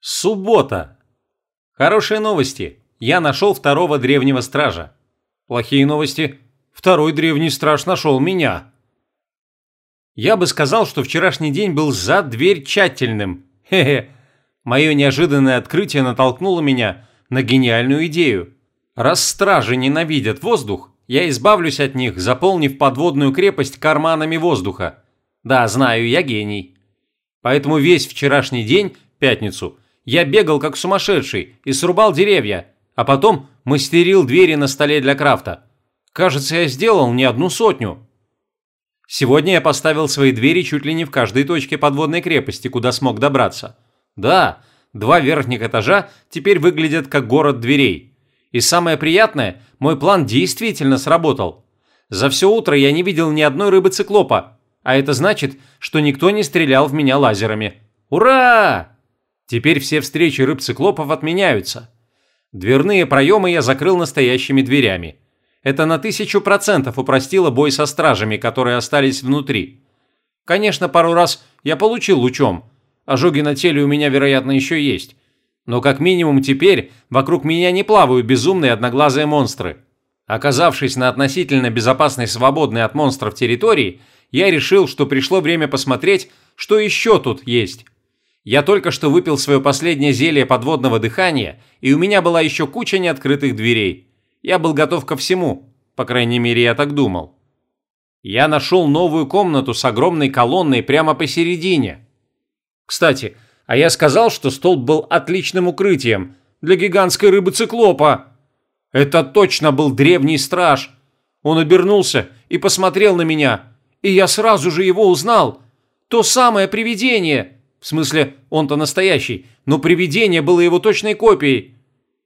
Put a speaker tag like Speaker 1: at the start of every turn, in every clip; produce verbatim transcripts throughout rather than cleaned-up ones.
Speaker 1: Суббота. Хорошие новости. Я нашел второго древнего стража. Плохие новости. Второй древний страж нашел меня. Я бы сказал, что вчерашний день был за дверь тщательным. Хе-хе. Мое неожиданное открытие натолкнуло меня на гениальную идею. Раз стражи ненавидят воздух, я избавлюсь от них, заполнив подводную крепость карманами воздуха. Да, знаю, я гений. Поэтому весь вчерашний день, пятницу, я бегал как сумасшедший и срубал деревья, а потом мастерил двери на столе для крафта. Кажется, я сделал не одну сотню. Сегодня я поставил свои двери чуть ли не в каждой точке подводной крепости, куда смог добраться. Да, два верхних этажа теперь выглядят как город дверей. И самое приятное, мой план действительно сработал. За все утро я не видел ни одной рыбы-циклопа, а это значит, что никто не стрелял в меня лазерами. Ура! Теперь все встречи рыб-циклопов отменяются. Дверные проемы я закрыл настоящими дверями. Это на тысячу процентов упростило бой со стражами, которые остались внутри. Конечно, пару раз я получил лучом. Ожоги на теле у меня, вероятно, еще есть. Но как минимум теперь вокруг меня не плавают безумные одноглазые монстры. Оказавшись на относительно безопасной, свободной от монстров территории, я решил, что пришло время посмотреть, что еще тут есть. Я только что выпил свое последнее зелье подводного дыхания, и у меня была еще куча неоткрытых дверей. Я был готов ко всему, по крайней мере, я так думал. Я нашел новую комнату с огромной колонной прямо посередине. Кстати, а я сказал, что столб был отличным укрытием для гигантской рыбы-циклопа. Это точно был древний страж. Он обернулся и посмотрел на меня, и я сразу же его узнал. То самое привидение. В смысле, он-то настоящий, но привидение было его точной копией.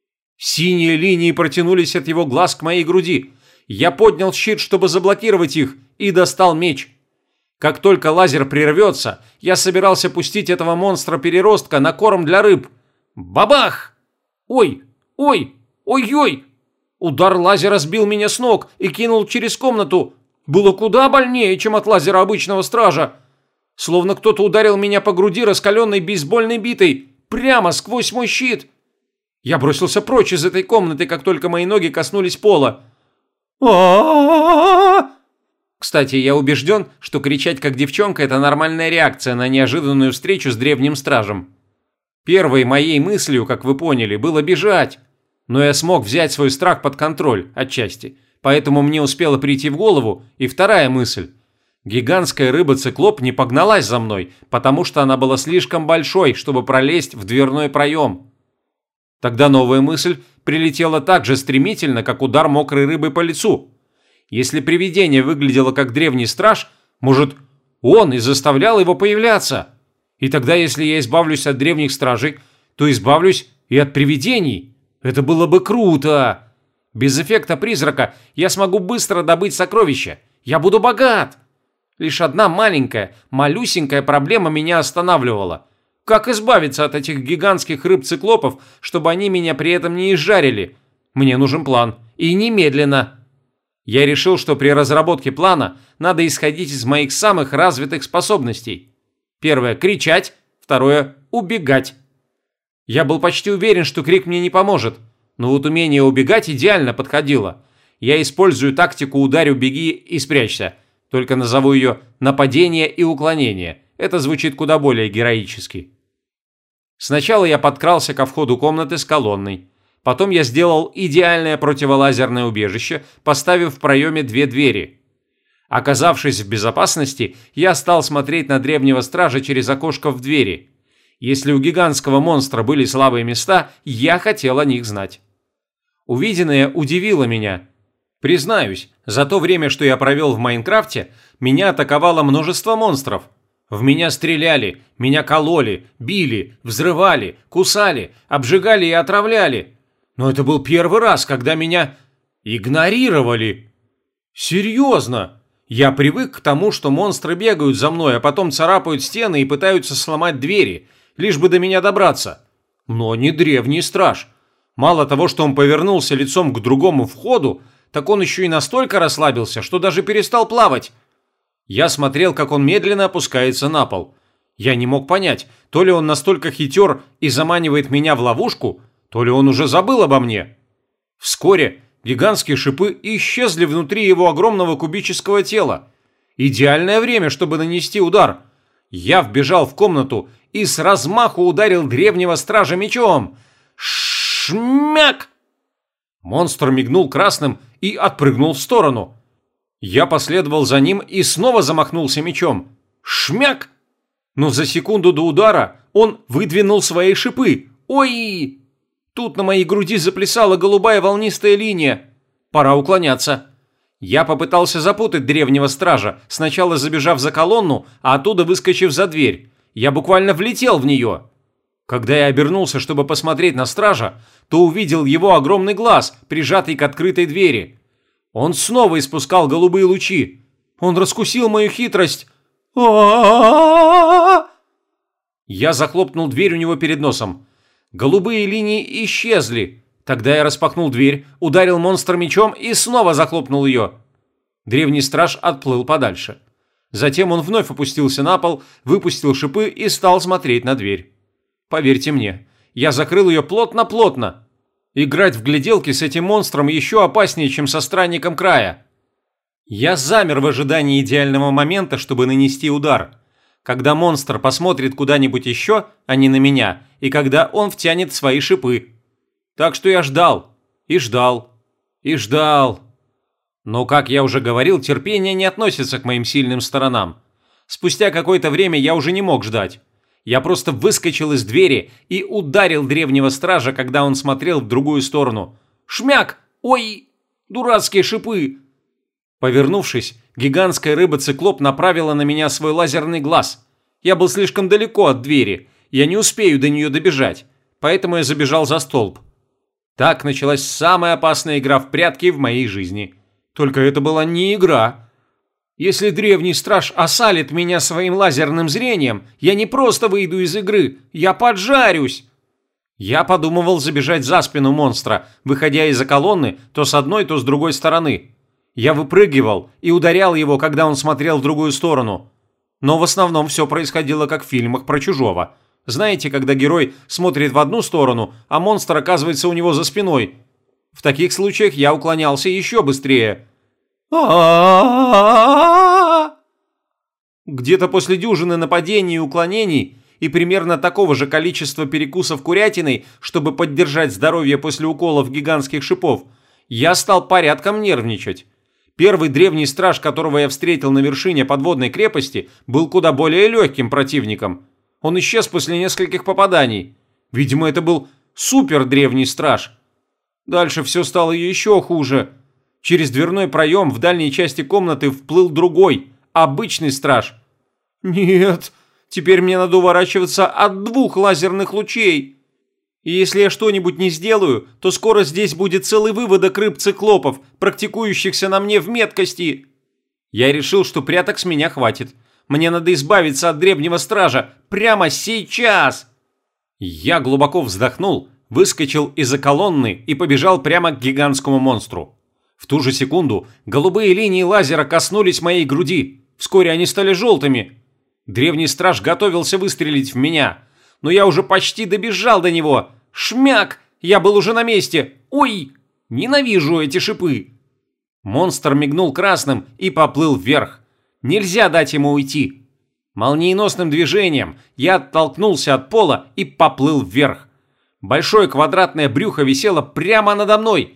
Speaker 1: Синие линии протянулись от его глаз к моей груди. Я поднял щит, чтобы заблокировать их, и достал меч. Как только лазер прервется, я собирался пустить этого монстра-переростка на корм для рыб. Бабах! Ой, ой, ой-ой! Удар лазера сбил меня с ног и кинул через комнату. Было куда больнее, чем от лазера обычного стража. Словно кто-то ударил меня по груди раскаленной бейсбольной битой, прямо сквозь мой щит. Я бросился прочь из этой комнаты, как только мои ноги коснулись пола. А-а-а-а-а! Кстати, я убежден, что кричать как девчонка – это нормальная реакция на неожиданную встречу с древним стражем. Первой моей мыслью, как вы поняли, было бежать. Но я смог взять свой страх под контроль, отчасти. Поэтому мне успела прийти в голову и вторая мысль. Гигантская рыба-циклоп не погналась за мной, потому что она была слишком большой, чтобы пролезть в дверной проем. Тогда новая мысль прилетела так же стремительно, как удар мокрой рыбы по лицу. Если привидение выглядело как древний страж, может, он и заставлял его появляться? И тогда, если я избавлюсь от древних стражей, то избавлюсь и от привидений. Это было бы круто! Без эффекта призрака я смогу быстро добыть сокровища. Я буду богат! Лишь одна маленькая, малюсенькая проблема меня останавливала. Как избавиться от этих гигантских рыб-циклопов, чтобы они меня при этом не изжарили? Мне нужен план. И немедленно. Я решил, что при разработке плана надо исходить из моих самых развитых способностей. Первое – кричать. Второе – убегать. Я был почти уверен, что крик мне не поможет. Но вот умение убегать идеально подходило. Я использую тактику «ударь, убеги и спрячься». Только назову ее «нападение и уклонение». Это звучит куда более героически. Сначала я подкрался ко входу комнаты с колонной. Потом я сделал идеальное противолазерное убежище, поставив в проеме две двери. Оказавшись в безопасности, я стал смотреть на древнего стража через окошко в двери. Если у гигантского монстра были слабые места, я хотел о них знать. Увиденное удивило меня. Признаюсь, за то время, что я провел в Майнкрафте, меня атаковало множество монстров. В меня стреляли, меня кололи, били, взрывали, кусали, обжигали и отравляли. Но это был первый раз, когда меня игнорировали. Серьезно. Я привык к тому, что монстры бегают за мной, а потом царапают стены и пытаются сломать двери, лишь бы до меня добраться. Но не древний страж. Мало того, что он повернулся лицом к другому входу, так он еще и настолько расслабился, что даже перестал плавать. Я смотрел, как он медленно опускается на пол. Я не мог понять, то ли он настолько хитер и заманивает меня в ловушку, то ли он уже забыл обо мне. Вскоре гигантские шипы исчезли внутри его огромного кубического тела. Идеальное время, чтобы нанести удар. Я вбежал в комнату и с размаху ударил древнего стража мечом. Шмяк! Монстр мигнул красным и отпрыгнул в сторону. Я последовал за ним и снова замахнулся мечом. Шмяк! Но за секунду до удара он выдвинул свои шипы. Ой! Тут на моей груди заплясала голубая волнистая линия. Пора уклоняться. Я попытался запутать древнего стража, сначала забежав за колонну, а оттуда выскочив за дверь. Я буквально влетел в нее. Когда я обернулся, чтобы посмотреть на стража, то увидел его огромный глаз, прижатый к открытой двери. Он снова испускал голубые лучи. Он раскусил мою хитрость. Я захлопнул дверь у него перед носом. Голубые линии исчезли. Тогда я распахнул дверь, ударил монстра мечом и снова захлопнул ее. Древний страж отплыл подальше. Затем он вновь опустился на пол, выпустил шипы и стал смотреть на дверь. Поверьте мне, я закрыл ее плотно-плотно. Играть в гляделки с этим монстром еще опаснее, чем со странником края. Я замер в ожидании идеального момента, чтобы нанести удар. Когда монстр посмотрит куда-нибудь еще, а не на меня, и когда он втянет свои шипы. Так что я ждал, и ждал, и ждал. Но, как я уже говорил, терпение не относится к моим сильным сторонам. Спустя какое-то время я уже не мог ждать. Я просто выскочил из двери и ударил древнего стража, когда он смотрел в другую сторону. Шмяк! Ой! Дурацкие шипы! Повернувшись, гигантская рыба-циклоп направила на меня свой лазерный глаз. Я был слишком далеко от двери, я не успею до нее добежать, поэтому я забежал за столб. Так началась самая опасная игра в прятки в моей жизни. Только это была не игра. Если древний страж осалит меня своим лазерным зрением, я не просто выйду из игры, я поджарюсь. Я подумывал забежать за спину монстра, выходя из-за колонны то с одной, то с другой стороны. Я выпрыгивал и ударял его, когда он смотрел в другую сторону. Но в основном все происходило как в фильмах про чужого. Знаете, когда герой смотрит в одну сторону, а монстр оказывается у него за спиной. В таких случаях я уклонялся еще быстрее. Где-то после дюжины нападений и уклонений и примерно такого же количества перекусов курятиной, чтобы поддержать здоровье после уколов гигантских шипов, я стал порядком нервничать. Первый древний страж, которого я встретил на вершине подводной крепости, был куда более легким противником. Он исчез после нескольких попаданий. Видимо, это был супер древний страж. Дальше все стало еще хуже. Через дверной проем в дальней части комнаты вплыл другой, обычный страж. Нет, теперь мне надо уворачиваться от двух лазерных лучей. И если я что-нибудь не сделаю, то скоро здесь будет целый выводок рыб-циклопов, практикующихся на мне в меткости. Я решил, что пряток с меня хватит. Мне надо избавиться от древнего стража прямо сейчас. Я глубоко вздохнул, выскочил из-за колонны и побежал прямо к гигантскому монстру. В ту же секунду голубые линии лазера коснулись моей груди. Вскоре они стали желтыми. Древний страж готовился выстрелить в меня, но я уже почти добежал до него. Шмяк! Я был уже на месте. Ой! Ненавижу эти шипы. Монстр мигнул красным и поплыл вверх. Нельзя дать ему уйти. Молниеносным движением я оттолкнулся от пола и поплыл вверх. Большое квадратное брюхо висело прямо надо мной.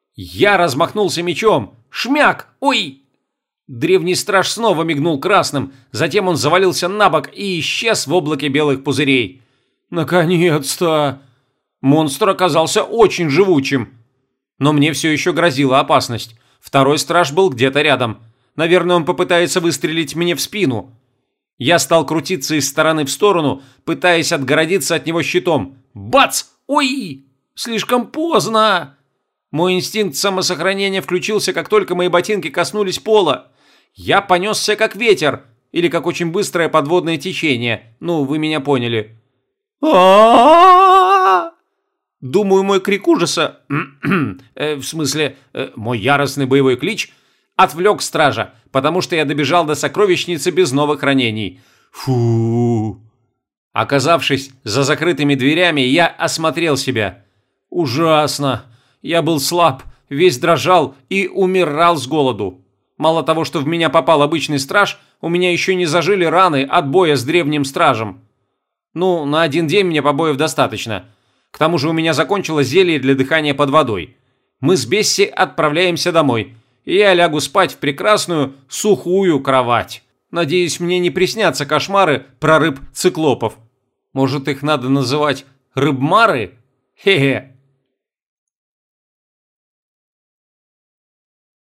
Speaker 1: Я размахнулся мечом. Шмяк! Ой! Древний страж снова мигнул красным, затем он завалился на бок и исчез в облаке белых пузырей. Наконец-то! Монстр оказался очень живучим. Но мне все еще грозила опасность. Второй страж был где-то рядом. Наверное, он попытается выстрелить мне в спину. Я стал крутиться из стороны в сторону, пытаясь отгородиться от него щитом. Бац! Ой! Слишком поздно! Мой инстинкт самосохранения включился, как только мои ботинки коснулись пола. Я понесся как ветер, или как очень быстрое подводное течение. Ну, вы меня поняли. Думаю, мой крик ужаса, в смысле, мой яростный боевой клич, отвлек стража, потому что я добежал до сокровищницы без новых ранений. Фу. Оказавшись за закрытыми дверями, я осмотрел себя. Ужасно. Я был слаб, весь дрожал и умирал с голоду. Мало того, что в меня попал обычный страж, у меня еще не зажили раны от боя с древним стражем. Ну, на один день мне побоев достаточно. К тому же у меня закончилось зелье для дыхания под водой. Мы с Бесси отправляемся домой, и я лягу спать в прекрасную сухую кровать. Надеюсь, мне не приснятся кошмары про рыб-циклопов. Может, их надо называть рыбмары? Хе-хе.